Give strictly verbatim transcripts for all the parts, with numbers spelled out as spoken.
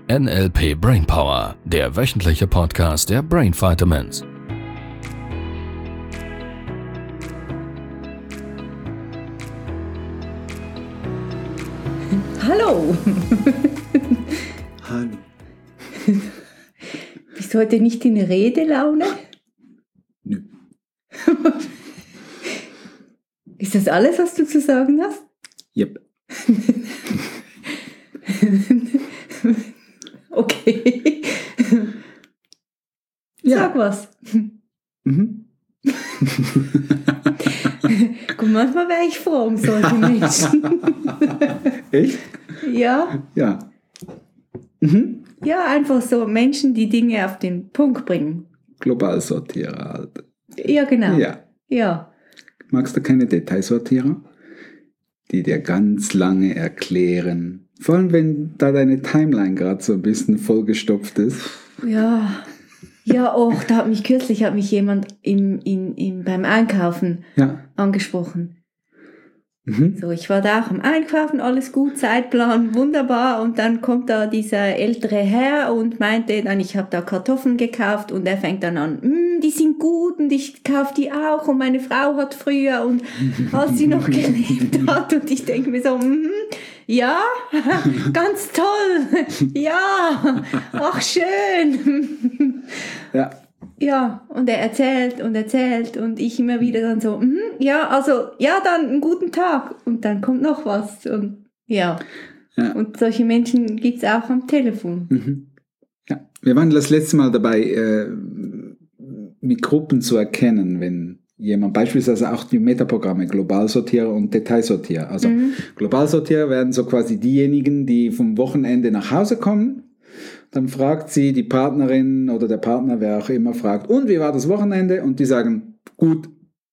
N L P Brainpower, der wöchentliche Podcast der Brain Vitamins. Hallo! Hallo. Bist du heute nicht in Redelaune? Nö. Ist das alles, was du zu sagen hast? Yep. Okay. Ja. Sag was. Mhm. Guck, manchmal wäre ich froh um solche Menschen. Echt? Ja. Ja. Mhm. Ja, einfach so Menschen, die Dinge auf den Punkt bringen. Globalsortierer halt. Ja, genau. Ja. Ja. Magst du keine Detailsortierer? Die dir ganz lange erklären. Vor allem, wenn da deine Timeline gerade so ein bisschen vollgestopft ist. Ja. Ja, oh, da hat mich kürzlich hat mich jemand im, im, im, beim Einkaufen Ja. angesprochen. Mhm. So, ich war da auch am Einkaufen, alles gut, Zeitplan, wunderbar. Und dann kommt da dieser ältere Herr und meinte dann, ich habe da Kartoffeln gekauft. Und er fängt dann an, mm, die sind gut und ich kaufe die auch. Und meine Frau hat früher und als sie noch gelebt hat. Und ich denke mir so, mm, ja, ganz toll, ja, ach schön. Ja. Ja, und er erzählt und erzählt und ich immer wieder dann so, mm, ja, also, ja, dann einen guten Tag. Und dann kommt noch was. Und ja, Ja. und solche Menschen gibt es auch am Telefon. Mhm. Ja. Wir waren das letzte Mal dabei, äh, mit Gruppen zu erkennen, wenn jemand, beispielsweise auch die Metaprogramme, Globalsortierer und Detailsortierer. Also Mhm. Globalsortierer werden so quasi diejenigen, die vom Wochenende nach Hause kommen. Dann fragt sie die Partnerin oder der Partner, wer auch immer, fragt, und wie war das Wochenende? Und die sagen, gut.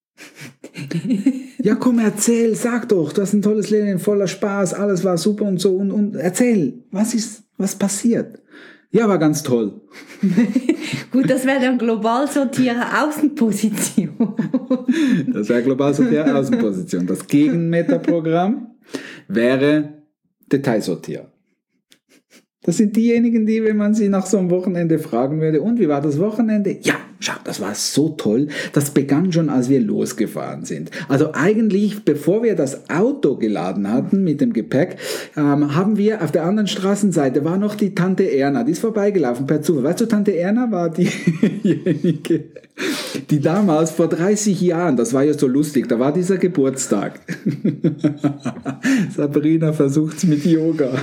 Ja, komm, erzähl, sag doch, du hast ein tolles Leben, voller Spaß, alles war super und so. Und, und erzähl, was ist, was passiert? Ja, war ganz toll. Gut, das wäre dann Globalsortierer Außenposition. Das wäre Globalsortierer Außenposition. Das Gegenmetaprogramm wäre Detailsortierer. Das sind diejenigen, die, wenn man sie nach so einem Wochenende fragen würde, und wie war das Wochenende? Ja, schau, das war so toll. Das begann schon, als wir losgefahren sind. Also eigentlich, bevor wir das Auto geladen hatten mit dem Gepäck, ähm, haben wir auf der anderen Straßenseite war noch die Tante Erna, die ist vorbeigelaufen per Zufall. Weißt du, Tante Erna war diejenige, die damals vor dreißig Jahren, das war ja so lustig, da war dieser Geburtstag. Sabrina versucht's mit Yoga.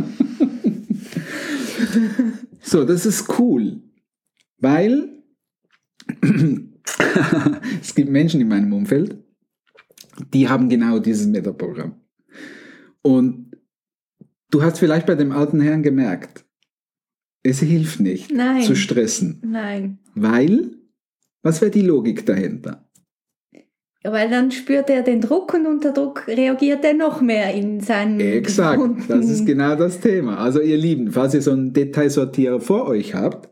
So, das ist cool, weil es gibt Menschen in meinem Umfeld, die haben genau dieses Metaprogramm. Und du hast vielleicht bei dem alten Herrn gemerkt, es hilft nicht Nein. zu stressen. Nein. Weil, was wäre die Logik dahinter? Ja, weil dann spürt er den Druck und unter Druck reagiert er noch mehr in seinen Exakt, Gefunden. das ist genau das Thema. Also ihr Lieben, falls ihr so einen Detailsortierer vor euch habt,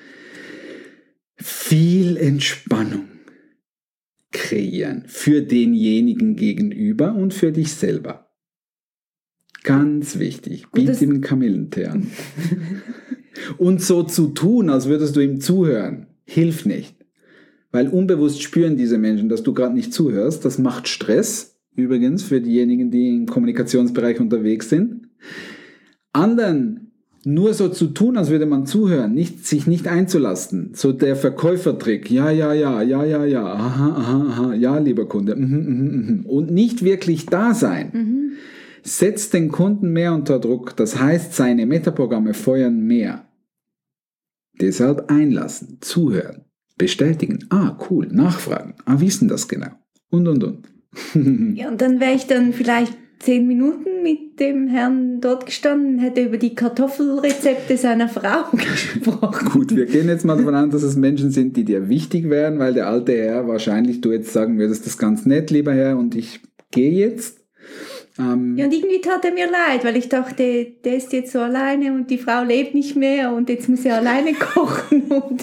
viel Entspannung kreieren für denjenigen gegenüber und für dich selber. Ganz wichtig, biet ihm einen Kamillentee an. Und so zu tun, als würdest du ihm zuhören, hilft nicht. Weil unbewusst spüren diese Menschen, dass du gerade nicht zuhörst. Das macht Stress, übrigens, für diejenigen, die im Kommunikationsbereich unterwegs sind. Anderen nur so zu tun, als würde man zuhören, nicht, sich nicht einzulassen. So der Verkäufertrick. Ja, ja, ja, ja, ja, ja, aha, aha, aha, ja, lieber Kunde. Mhm, mhm, mhm. Und nicht wirklich da sein. Mhm. Setzt den Kunden mehr unter Druck. Das heißt, seine Metaprogramme feuern mehr. Deshalb einlassen, zuhören. Bestätigen, ah, cool, nachfragen, ah, wie ist denn das genau? Und, und, und. Ja, und dann wäre ich dann vielleicht zehn Minuten mit dem Herrn dort gestanden, hätte über die Kartoffelrezepte seiner Frau gesprochen. Gut, wir gehen jetzt mal davon an, dass es Menschen sind, die dir wichtig wären, weil der alte Herr wahrscheinlich, du jetzt sagen würdest, das ist ganz nett, lieber Herr, und ich gehe jetzt. Ähm, ja, und irgendwie tat er mir leid, weil ich dachte, der ist jetzt so alleine und die Frau lebt nicht mehr und jetzt muss er alleine kochen. Und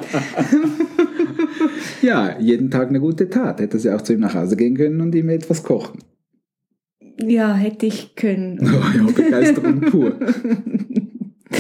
ja, jeden Tag eine gute Tat. Hätte sie auch zu ihm nach Hause gehen können und ihm etwas kochen. Ja, hätte ich können. Oh ja, Begeisterung pur.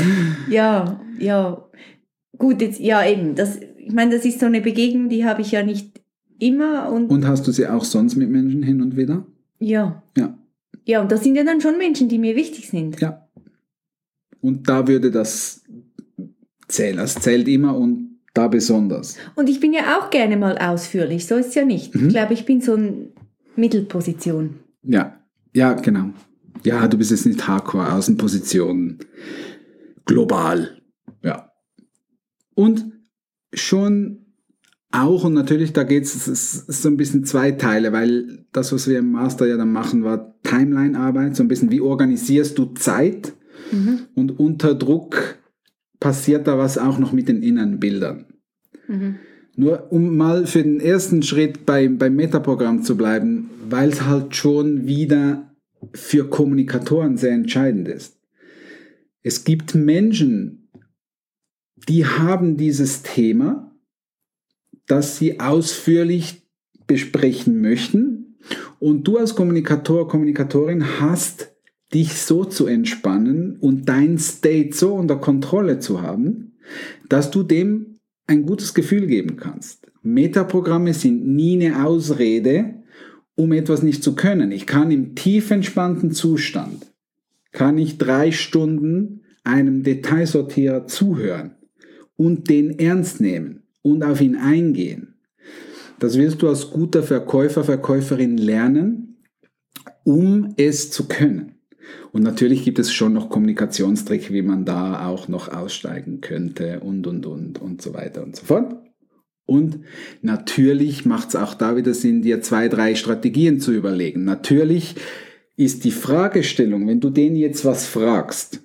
ja, ja. Gut, jetzt, ja eben, das, ich meine, das ist so eine Begegnung, die habe ich ja nicht immer. Und, und hast du sie auch sonst mit Menschen hin und wieder? Ja. Ja. Ja, und das sind ja dann schon Menschen, die mir wichtig sind. Ja. Und da würde das zählen. Das zählt immer und da besonders. Und ich bin ja auch gerne mal ausführlich, so ist es ja nicht. Mhm. Ich glaube, ich bin so eine Mittelposition. Ja, ja, genau. Ja, du bist jetzt nicht Hardcore, Außenposition, global. Ja. Und schon auch, und natürlich, da geht es so ein bisschen zwei Teile, weil das, was wir im Master ja dann machen, war Timeline-Arbeit, so ein bisschen, wie organisierst du Zeit? Mhm. Und unter Druck passiert da was auch noch mit den inneren Bildern. Mhm. Nur um mal für den ersten Schritt bei, beim Metaprogramm zu bleiben, weil es halt schon wieder für Kommunikatoren sehr entscheidend ist. Es gibt Menschen, die haben dieses Thema, das sie ausführlich besprechen möchten, und du als Kommunikator, Kommunikatorin hast dich so zu entspannen und dein State so unter Kontrolle zu haben, dass du dem ein gutes Gefühl geben kannst. Metaprogramme sind nie eine Ausrede, um etwas nicht zu können. Ich kann im tief entspannten Zustand, kann ich drei Stunden einem Detailsortierer zuhören und den ernst nehmen und auf ihn eingehen. Das wirst du als guter Verkäufer, Verkäuferin lernen, um es zu können. Und natürlich gibt es schon noch Kommunikationstricks, wie man da auch noch aussteigen könnte und, und, und, und so weiter und so fort. Und natürlich macht es auch da wieder Sinn, dir zwei, drei Strategien zu überlegen. Natürlich ist die Fragestellung, wenn du den jetzt was fragst,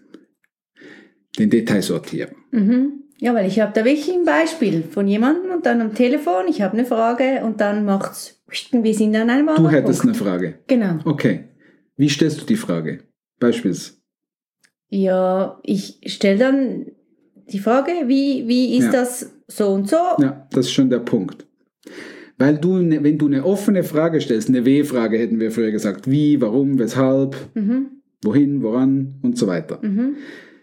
den Detailsortierer. Mhm. Ja, weil ich habe da wirklich ein Beispiel von jemandem und dann am Telefon, ich habe eine Frage und dann macht's, wir sind an einem anderen Du hättest Punkt. Eine Frage? Genau. Okay. Wie stellst du die Frage? Beispielsweise. Ja, ich stelle dann die Frage, wie, wie ist ja. das so und so? Ja, das ist schon der Punkt. Weil du, wenn du eine offene Frage stellst, eine W-Frage hätten wir früher gesagt, wie, warum, weshalb, mhm. wohin, woran und so weiter. Mhm.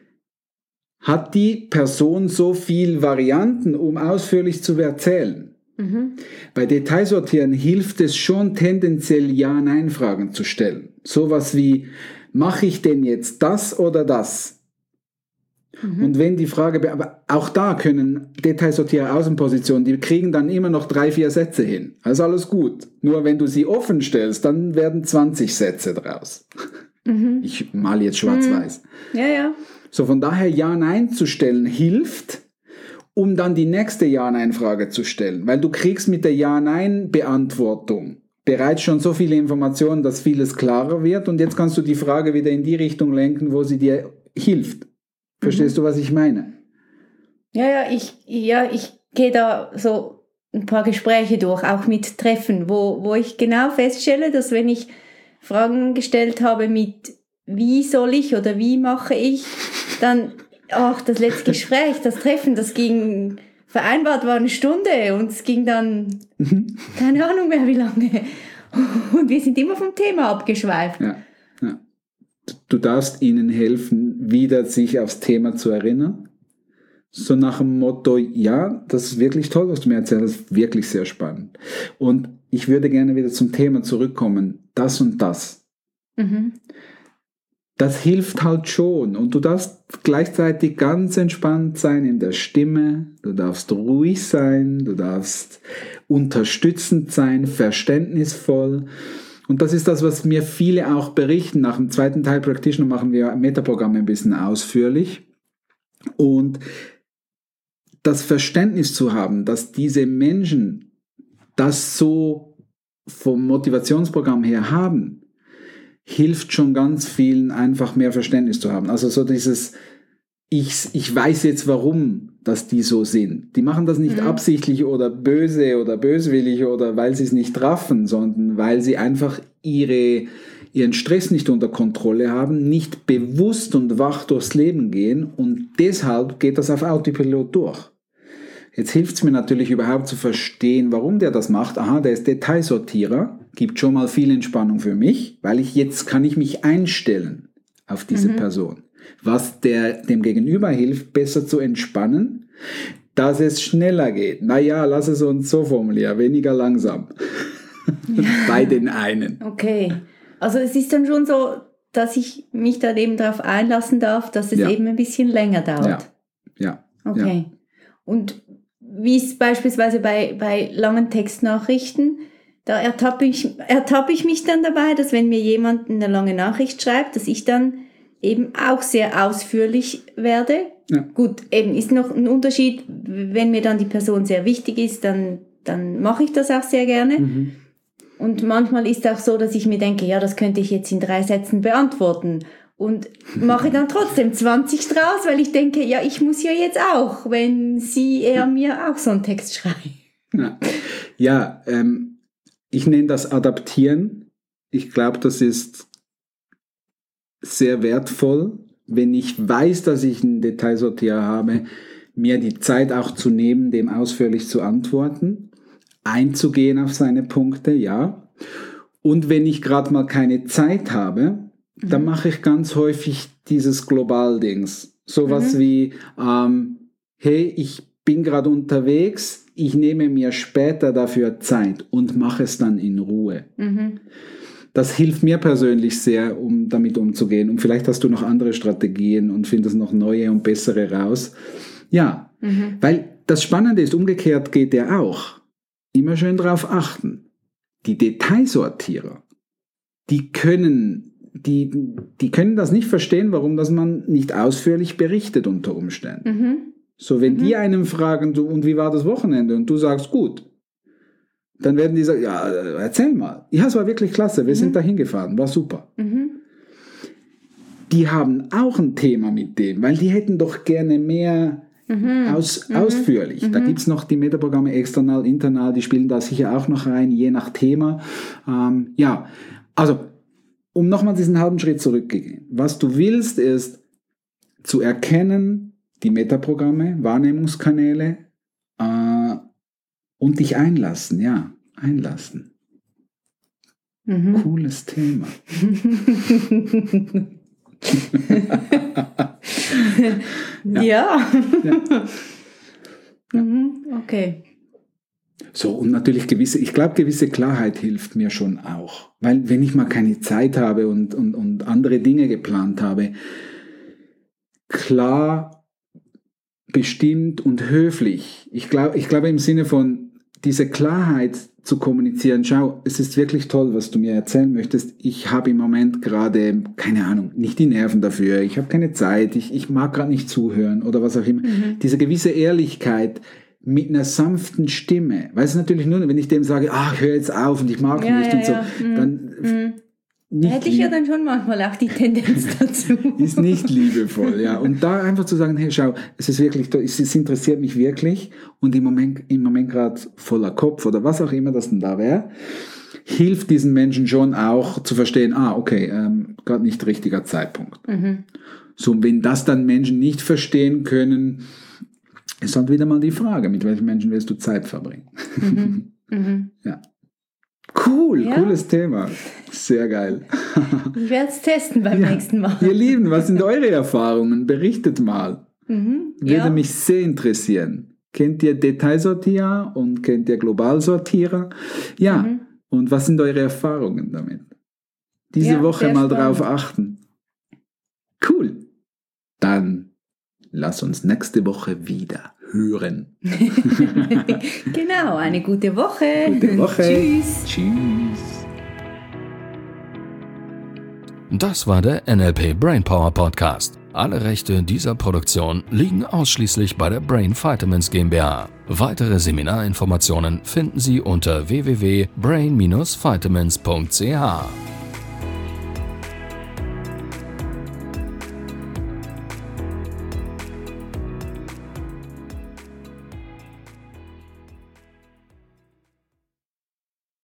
Hat die Person so viel Varianten, um ausführlich zu erzählen? Mhm. Bei Detailsortieren hilft es schon tendenziell Ja-Nein-Fragen zu stellen. Sowas wie, mache ich denn jetzt das oder das? Mhm. Und wenn die Frage, aber auch da können Detailsortierer Außenpositionen, die kriegen dann immer noch drei, vier Sätze hin. Also alles gut. Nur wenn du sie offen stellst, dann werden zwanzig Sätze draus. Mhm. Ich male jetzt schwarz-weiß. Mhm. Ja, ja. So, von daher Ja-Nein zu stellen hilft, um dann die nächste Ja-Nein-Frage zu stellen. Weil du kriegst mit der Ja-Nein-Beantwortung bereits schon so viele Informationen, dass vieles klarer wird, und jetzt kannst du die Frage wieder in die Richtung lenken, wo sie dir hilft. Verstehst mhm. du, was ich meine? Ja, ja, ich, ja, ich gehe da so ein paar Gespräche durch, auch mit Treffen, wo, wo ich genau feststelle, dass wenn ich Fragen gestellt habe mit wie soll ich oder wie mache ich, dann, ach, das letzte Gespräch, das Treffen, das ging, vereinbart war eine Stunde und es ging dann, keine Ahnung mehr wie lange. Und wir sind immer vom Thema abgeschweift. Ja, ja. Du darfst ihnen helfen, wieder sich aufs Thema zu erinnern. So nach dem Motto, ja, das ist wirklich toll, was du mir erzählst, das ist wirklich sehr spannend. Und ich würde gerne wieder zum Thema zurückkommen, das und das. Mhm. Das hilft halt schon, und du darfst gleichzeitig ganz entspannt sein in der Stimme, du darfst ruhig sein, du darfst unterstützend sein, verständnisvoll, und das ist das, was mir viele auch berichten. Nach dem zweiten Teil Practitioner machen wir Metaprogramme ein bisschen ausführlich, und das Verständnis zu haben, dass diese Menschen das so vom Motivationsprogramm her haben, hilft schon ganz vielen, einfach mehr Verständnis zu haben. Also so dieses, ich, ich weiß jetzt, warum, dass die so sind. Die machen das nicht mhm. absichtlich oder böse oder böswillig oder weil sie es nicht raffen, sondern weil sie einfach ihre, ihren Stress nicht unter Kontrolle haben, nicht bewusst und wach durchs Leben gehen, und deshalb geht das auf Autopilot durch. Jetzt hilft es mir natürlich überhaupt zu verstehen, warum der das macht. Aha, der ist Detailsortierer, gibt schon mal viel Entspannung für mich, weil ich jetzt kann ich mich einstellen auf diese mhm. Person. was der, dem Gegenüber hilft, besser zu entspannen, dass es schneller geht. Naja, lass es uns so formulieren, weniger langsam. Ja. Bei den einen. Okay, also es ist dann schon so, dass ich mich dann eben darauf einlassen darf, dass es ja. eben ein bisschen länger dauert. Ja, ja. Okay. Ja. Und wie ist beispielsweise bei, bei langen Textnachrichten, da ertappe ich, ertappe ich mich dann dabei, dass wenn mir jemand eine lange Nachricht schreibt, dass ich dann eben auch sehr ausführlich werde. Ja. Gut, eben ist noch ein Unterschied, wenn mir dann die Person sehr wichtig ist, dann, dann mache ich das auch sehr gerne. Mhm. Und manchmal ist es auch so, dass ich mir denke, ja, das könnte ich jetzt in drei Sätzen beantworten. Und mache dann trotzdem zwanzig draus, weil ich denke, ja, ich muss ja jetzt auch, wenn Sie, er mir auch so einen Text schreiben. Ja, ja ähm, ich nenne das Adaptieren. Ich glaube, das ist sehr wertvoll, wenn ich weiß, dass ich einen Detailsortierer habe, mir die Zeit auch zu nehmen, dem ausführlich zu antworten, einzugehen auf seine Punkte, ja. Und wenn ich gerade mal keine Zeit habe, mhm. dann mache ich ganz häufig dieses Global-Dings. Sowas mhm. wie, ähm, hey, ich bin gerade unterwegs, ich nehme mir später dafür Zeit und mache es dann in Ruhe. Mhm. Das hilft mir persönlich sehr, um damit umzugehen. Und vielleicht hast du noch andere Strategien und findest noch neue und bessere raus. Ja, mhm. weil das Spannende ist, umgekehrt geht ja auch. Immer schön drauf achten. Die Detailsortierer, die können, die, die können das nicht verstehen, warum das man nicht ausführlich berichtet unter Umständen. Mhm. So, wenn mhm. die einen fragen, du, und wie war das Wochenende? Und du sagst, gut. Dann werden die sagen, ja, erzähl mal. Ja, es war wirklich klasse, wir mhm. sind da hingefahren, war super. Mhm. Die haben auch ein Thema mit dem, weil die hätten doch gerne mehr mhm. aus, mhm. ausführlich. Mhm. Da gibt es noch die Metaprogramme external, internal, die spielen da sicher auch noch rein, je nach Thema. Ähm, ja, also, um nochmal diesen halben Schritt zurückzugehen. Was du willst, ist zu erkennen, die Metaprogramme, Wahrnehmungskanäle, äh, und dich einlassen, ja, einlassen. Mhm. Cooles Thema. ja. ja. ja. Mhm, okay. So, und natürlich gewisse, ich glaube, gewisse Klarheit hilft mir schon auch. Weil wenn ich mal keine Zeit habe und, und, und andere Dinge geplant habe, klar, bestimmt und höflich. Ich glaube, ich glaube im Sinne von diese Klarheit zu kommunizieren, schau, es ist wirklich toll, was du mir erzählen möchtest. Ich habe im Moment gerade, keine Ahnung, nicht die Nerven dafür. Ich habe keine Zeit. Ich, ich mag gerade nicht zuhören oder was auch immer. Mhm. Diese gewisse Ehrlichkeit mit einer sanften Stimme. Weißt du, natürlich nur, wenn ich dem sage, ach, hör jetzt auf und ich mag ja, nicht ja, und so, ja. Mhm. dann... Mhm. Da hätte ich ja dann schon manchmal auch die Tendenz dazu. Ist nicht liebevoll, ja. Und da einfach zu sagen, hey, schau, es ist wirklich, es interessiert mich wirklich und im Moment, im Moment gerade voller Kopf oder was auch immer das denn da wäre, hilft diesen Menschen schon auch zu verstehen, ah, okay, ähm, gerade nicht richtiger Zeitpunkt. Mhm. So, und wenn das dann Menschen nicht verstehen können, ist halt wieder mal die Frage, mit welchen Menschen willst du Zeit verbringen? Mhm. Mhm. Ja. Cool, ja. Cooles Thema. Sehr geil. Ich werde es testen beim ja. nächsten Mal. Ihr Lieben, was sind eure Erfahrungen? Berichtet mal. Mhm, Würde ja. mich sehr interessieren. Kennt ihr Detailsortierer und kennt ihr Globalsortierer? Ja, mhm. und was sind eure Erfahrungen damit? Diese ja, Woche mal spannend. Drauf achten. Cool. Dann lass uns nächste Woche wieder hören. Genau, eine gute Woche. Gute Woche. Tschüss. Tschüss. Das war der N L P Brainpower Podcast. Alle Rechte dieser Produktion liegen ausschließlich bei der Brain Vitamins GmbH. Weitere Seminarinformationen finden Sie unter w w w punkt brain dash vitamins punkt c h.